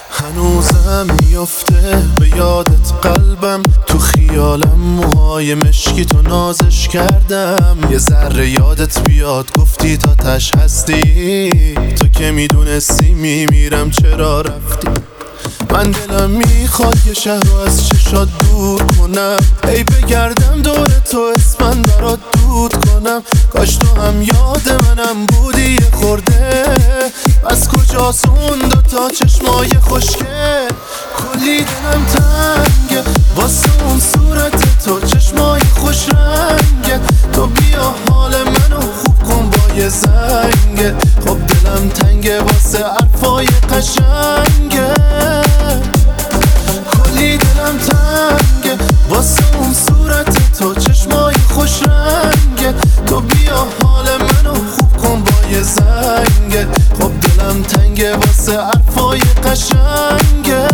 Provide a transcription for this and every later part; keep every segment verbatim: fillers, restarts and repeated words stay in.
هنوزم میفته به یادت قلبم، تو خیالم موهای مشکی تو نازش کردم. یه ذره یادت بیاد گفتی تا تش هستی، تو که میدونستی میمیرم چرا رفتی. من دلم میخواد یه شهر رو از چشات دور کنم، ای بگردم دور تو اسمن برات دود کنم. کاش تو هم یاد منم بودی یه خورده، بس کجاست اون دوتا چشمای خوشگل. کلی دلم تنگه واسه اون صورت تو، چشمای خوش رنگه. تو بیا حال منو خوب کن با یه زنگه، خب دلم تنگه واسه حرفای قشنگه. کلی دلم تنگه واسه اون صورت تو، چشمای خوش رنگه. تو بیا حال منو خوب کن با یه زنگه، خب دلم تنگه واسه حرفای قشنگه.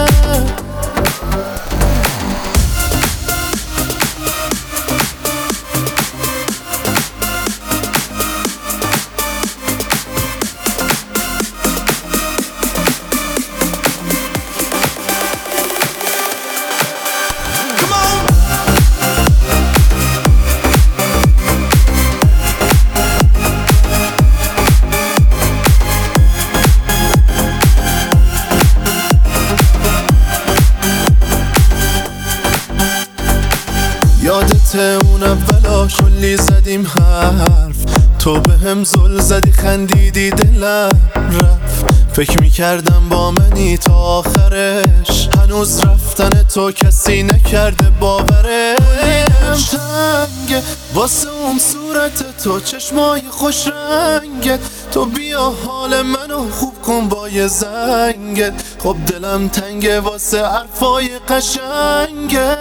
یادت اون اولاش کلی زدیم حرف، تو به هم زل زدی خندیدی دلم رفت. فکر میکردم با منی تا آخرش، هنوز رفتن تو کسی نکرده باورش. تنگه واسه اون صورت تو، چشمای خوش رنگت. تو بیا حال منو خوب کن با یه زنگت، خب دلم تنگه واسه حرفای قشنگه.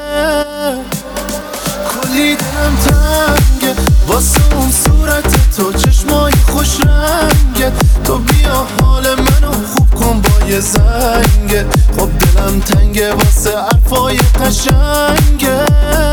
کلی دلم تنگه واسه اون صورت تو، چشمای خوش رنگت. تو بیا حال منو خوب کن با یه زنگت، خب دلم تنگه واسه حرفای قشنگه.